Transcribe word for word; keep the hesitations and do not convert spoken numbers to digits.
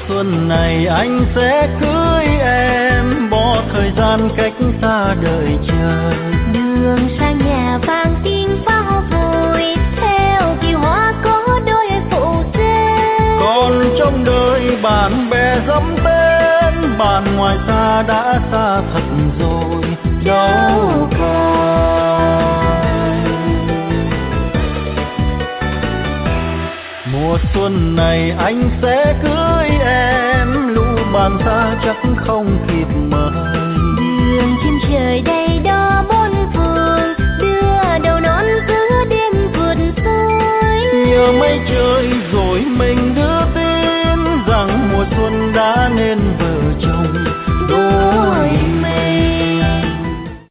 xuân này anh sẽ cưới em, bỏ thời gian cách xa đợi chờ. Đường sang nhà vang tiếng pháo vui, theo kiều hoa có đôi phụ xe. Còn trong đời bạn bè dẫm tên, bạn ngoài xa đã xa thật rồi, đâu còn. Mùa xuân này anh sẽ cưới em, lũ bạn xa chắc không kịp mời. Đường chim trời đây